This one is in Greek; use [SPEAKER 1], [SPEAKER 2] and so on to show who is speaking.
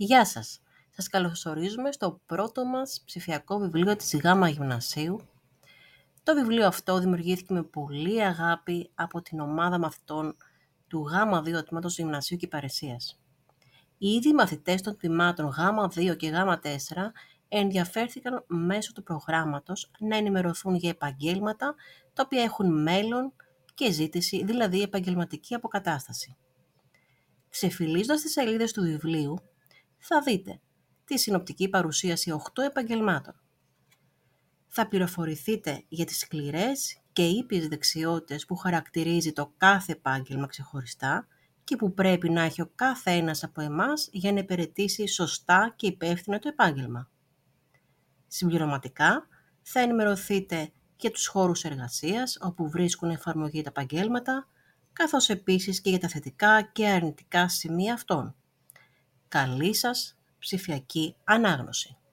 [SPEAKER 1] Γεια σας! Σας καλωσορίζουμε στο πρώτο μας ψηφιακό βιβλίο της ΓΑΜΑ Γυμνασίου. Το βιβλίο αυτό δημιουργήθηκε με πολλή αγάπη από την ομάδα μαθητών του ΓΑΜΑ 2 Τμήματος Γυμνασίου και Υπηρεσίας. Οι ίδιοι μαθητές των τμήματων ΓΑΜΑ 2 και ΓΑΜΑ 4 ενδιαφέρθηκαν μέσω του προγράμματος να ενημερωθούν για επαγγέλματα τα οποία έχουν μέλλον και ζήτηση, δηλαδή επαγγελματική αποκατάσταση. Ξεφυλίζοντας τις σελίδες του βιβλίου, θα δείτε τη συνοπτική παρουσίαση 8 επαγγελμάτων. Θα πληροφορηθείτε για τις σκληρές και ήπιες δεξιότητες που χαρακτηρίζει το κάθε επάγγελμα ξεχωριστά και που πρέπει να έχει ο κάθε ένας από εμάς για να υπηρετήσει σωστά και υπεύθυνα το επάγγελμα. Συμπληρωματικά, θα ενημερωθείτε για τους χώρους εργασίας όπου βρίσκουν εφαρμογή τα επαγγέλματα, καθώς επίσης και για τα θετικά και αρνητικά σημεία αυτών. Καλή σας ψηφιακή ανάγνωση!